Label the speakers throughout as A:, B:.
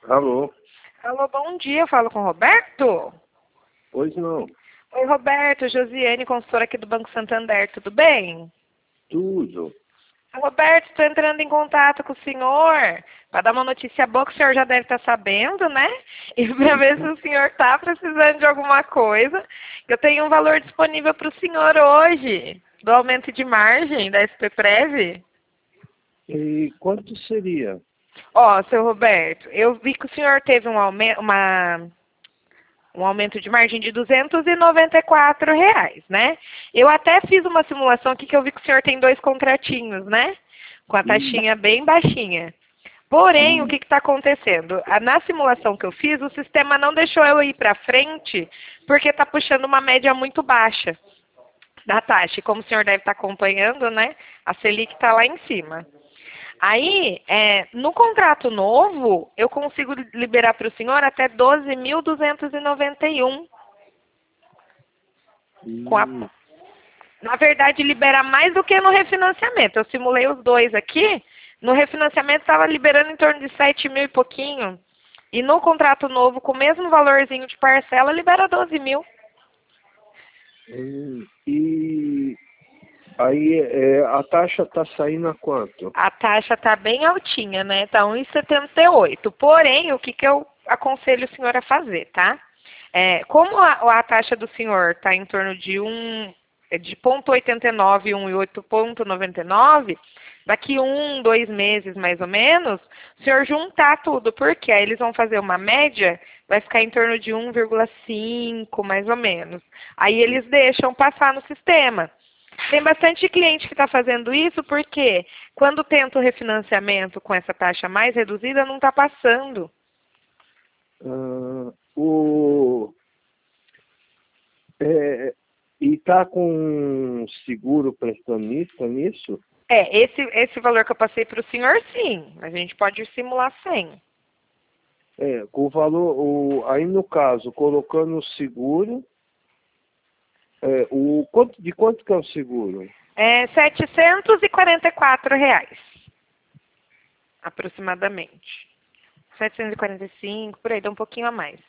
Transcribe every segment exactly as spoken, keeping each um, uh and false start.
A: Alô?
B: Alô, bom dia, eu falo com o Roberto?
A: Pois não.
B: Oi, Roberto, Josiane, consultora aqui do Banco Santander, tudo bem?
A: Tudo.
B: Roberto, estou entrando em contato com o senhor para dar uma notícia boa que o senhor já deve estar sabendo, né? E para ver se o senhor está precisando de alguma coisa. Eu tenho um valor disponível para o senhor hoje, do aumento de margem da S P Prev.
A: E quanto seria?
B: Ó, seu Roberto, eu vi que o senhor teve um aumento, uma... um aumento de margem de duzentos e noventa e quatro reais, né? Eu até fiz uma simulação aqui que eu vi que o senhor tem dois contratinhos, né? Com a taxinha bem baixinha. Porém, o que está acontecendo? A- Na simulação que eu fiz, o sistema não deixou eu ir para frente porque está puxando uma média muito baixa da taxa. E como o senhor deve estar acompanhando, né? A Selic está lá em cima. Aí, é, no contrato novo, eu consigo liberar para o senhor até doze mil duzentos e noventa e um. Com a,
A: Hum,
B: na verdade, libera mais do que no refinanciamento. Eu simulei os dois aqui. No refinanciamento estava liberando em torno de sete mil e pouquinho. E no contrato novo, com o mesmo valorzinho de parcela, libera doze mil.
A: hum. E aí é, a taxa está saindo a quanto?
B: A taxa está bem altinha, né? Está um vírgula setenta e oito. Porém, o que, que eu aconselho o senhor a fazer, tá? É, como a, a taxa do senhor está em torno de um de zero vírgula oitenta e nove, um e oito vírgula noventa e nove, daqui um, dois meses mais ou menos, o senhor juntar tudo, porque aí eles vão fazer uma média, vai ficar em torno de um vírgula cinco mais ou menos. Aí eles deixam passar no sistema. Tem bastante cliente que está fazendo isso porque quando tenta o refinanciamento com essa taxa mais reduzida, não está passando.
A: Ah, o, é, e está com seguro prestamista nisso?
B: É, esse, esse valor que eu passei para o senhor, sim. Mas a gente pode simular sem.
A: É, com o valor, o, aí no caso, colocando o seguro, é, o, quanto, de quanto que é o seguro?
B: É setecentos e quarenta e quatro reais, aproximadamente. setecentos e quarenta e cinco, por aí, dá um pouquinho a mais.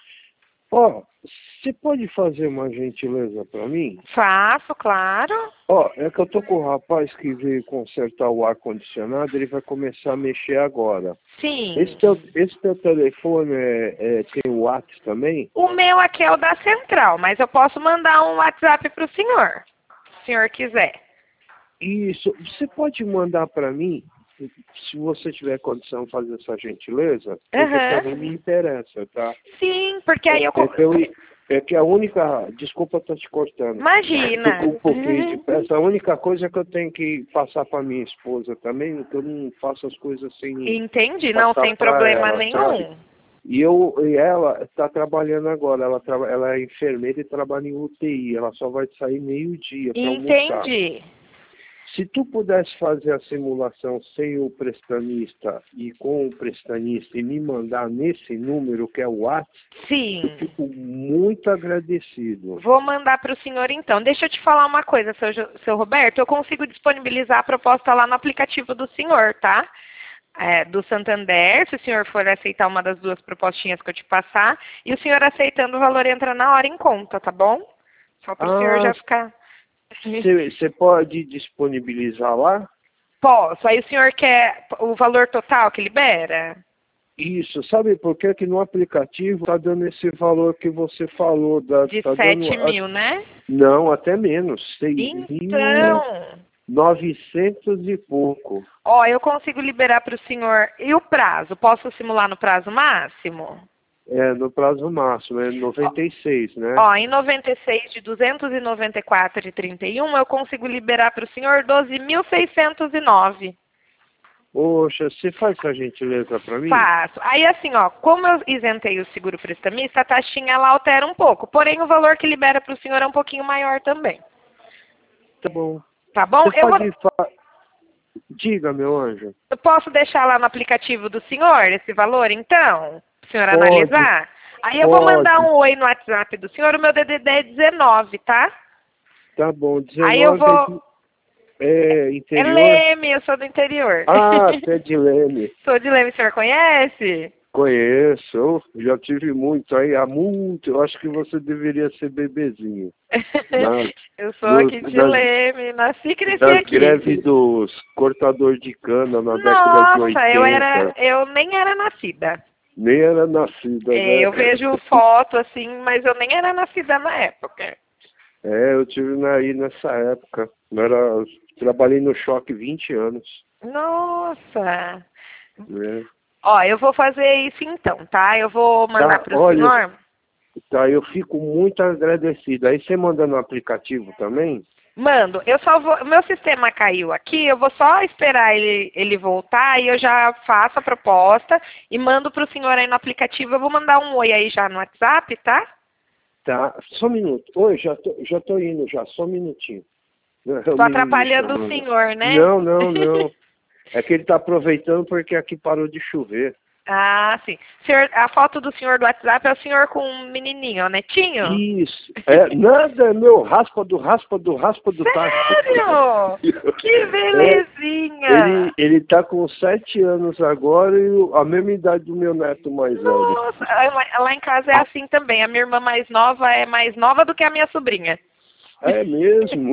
A: Ó, você pode fazer uma gentileza para mim?
B: Faço, claro.
A: Ó, é que eu tô com o rapaz que veio consertar o ar-condicionado, ele vai começar a mexer agora. Esse
B: Sim.
A: teu, esse teu telefone é, é, tem o WhatsApp também?
B: O meu aqui é o da central, mas eu posso mandar um WhatsApp para o senhor, se o senhor quiser.
A: Isso, você pode mandar para mim, se você tiver condição de fazer essa gentileza, porque
B: Aham.
A: também me interessa, tá?
B: Sim, porque aí eu...
A: É, é,
B: co-
A: que eu, é que a única, desculpa estar te cortando,
B: Imagina.
A: um pouquinho, essa única coisa que eu tenho que passar para minha esposa também, que eu não faço as coisas sem
B: Entendi, não,
A: passar
B: sem
A: para
B: problema
A: ela, sabe?
B: nenhum.
A: E eu e ela está trabalhando agora, ela, traba, ela é enfermeira e trabalha em U T I, ela só vai sair meio-dia para almoçar.
B: Entendi.
A: Se tu pudesse fazer a simulação sem o prestanista e com o prestanista e me mandar nesse número que é o WhatsApp, eu
B: Sim.
A: fico muito agradecido.
B: Vou mandar para o senhor então. Deixa eu te falar uma coisa, seu, Jo- seu Roberto. Eu consigo disponibilizar a proposta lá no aplicativo do senhor, tá? É, do Santander, se o senhor for aceitar uma das duas propostinhas que eu te passar. E o senhor aceitando, o valor entra na hora em conta, tá bom? Só para o senhor
A: Ah,
B: já ficar...
A: você pode disponibilizar lá?
B: Posso. Aí o senhor quer o valor total que libera?
A: Isso, sabe por quê? Que no aplicativo está dando esse valor que você falou, da,
B: De
A: tá dando,
B: sete
A: a-
B: mil, né?
A: não, até menos, seis mil
B: Então...
A: novecentos e pouco.
B: Ó, eu consigo liberar para o senhor. E o prazo? Posso simular no prazo máximo?
A: É, no prazo máximo, é noventa e seis, né?
B: Ó, em noventa e seis de duzentos e noventa e quatro e trinta e um, eu consigo liberar para o senhor doze mil seiscentos e nove.
A: Poxa, você faz essa gentileza para mim?
B: Faço. Aí assim, ó, como eu isentei o seguro prestamista, a taxinha ela altera um pouco. Porém, o valor que libera para o senhor é um pouquinho maior também.
A: Tá bom.
B: Tá bom?
A: Você
B: Eu vou,
A: pode... Fa... Diga, meu anjo.
B: eu posso deixar lá no aplicativo do senhor esse valor, então? Para o senhor
A: Pode,
B: analisar? Aí eu vou mandar
A: pode.
B: um oi no WhatsApp do senhor, o meu D D D é dezenove, tá?
A: Tá bom,
B: Aí eu
A: dezenove é,
B: vou...
A: de... é
B: É
A: interior?
B: Leme, eu sou do interior.
A: Ah, você é de Leme.
B: Sou de Leme, o senhor conhece?
A: Conheço, eu já tive muito aí, há muito, eu acho que você deveria ser bebezinho. Nas,
B: eu sou
A: nos,
B: aqui de
A: nas,
B: Leme, nasci e cresci
A: das
B: aqui.
A: greves dos cortadores de cana na década de oitenta.
B: Nossa, eu, era, eu nem era nascida.
A: Nem era nascida,
B: É,
A: né?
B: eu vejo foto assim, mas eu nem era nascida na época.
A: É, eu tive aí nessa época. Eu era, trabalhei no Choque vinte anos.
B: Nossa!
A: Né?
B: Ó, eu vou fazer isso então, tá? Eu vou mandar
A: Tá,
B: para o
A: olha,
B: senhor.
A: tá, eu fico muito agradecido. Aí você manda no aplicativo também?
B: Mando. Eu só vou. Meu sistema caiu aqui, eu vou só esperar ele, ele voltar e eu já faço a proposta e mando para o senhor aí no aplicativo. Eu vou mandar um oi aí já no WhatsApp, tá?
A: Tá, só um minuto. Oi, já tô, já tô indo já, só um minutinho.
B: Estou atrapalhando o senhor, né?
A: Não, não, não. É que ele está aproveitando porque aqui parou de chover.
B: Ah, sim. Senhor, a foto do senhor do WhatsApp é o senhor com um menininho, o netinho?
A: Isso. É, nada, é meu raspa do raspa do raspa do tacho.
B: Sério? Que belezinha!
A: É, ele, ele tá com sete anos agora e o- a mesma idade do meu neto mais velho.
B: Nossa, lá lá em casa é assim também. A minha irmã mais nova é mais nova do que a minha sobrinha.
A: É mesmo?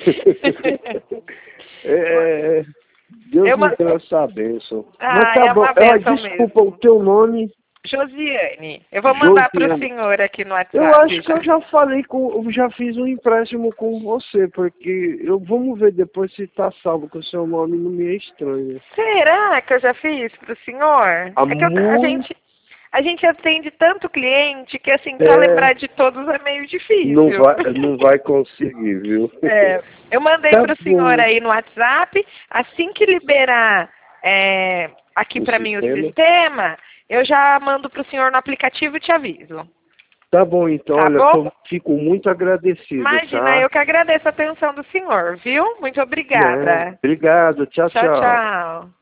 A: é, Deus
B: Eu
A: me
B: ma-
A: deu essa bênção.
B: Ah,
A: Mas tá
B: é
A: bom.
B: uma
A: Ah,
B: bênção
A: desculpa,
B: mesmo.
A: o teu nome?
B: Josiane, eu vou mandar para o
A: Josiane.
B: senhor aqui no WhatsApp.
A: Eu acho que
B: já.
A: eu já falei com, eu já fiz um empréstimo com você, porque eu vamos ver depois se tá salvo, que o seu nome não me é estranho.
B: Será que eu já fiz para o senhor?
A: Há
B: É que eu- a
A: muito-
B: gente a gente atende tanto cliente que assim para
A: É.
B: lembrar de todos é meio difícil.
A: Não vai, não vai conseguir, viu?
B: É, eu mandei
A: Tá
B: para o senhor
A: bom.
B: aí no WhatsApp. Assim que liberar é, aqui
A: O
B: para mim o
A: sistema?
B: sistema, eu já mando para o senhor no aplicativo e te aviso.
A: Tá bom, então,
B: Tá
A: olha,
B: bom?
A: tô- fico muito agradecido,
B: Imagina,
A: tá?
B: eu que agradeço a atenção do senhor, viu? Muito obrigada.
A: Né? Obrigado, tchau,
B: Tchau,
A: tchau.
B: tchau.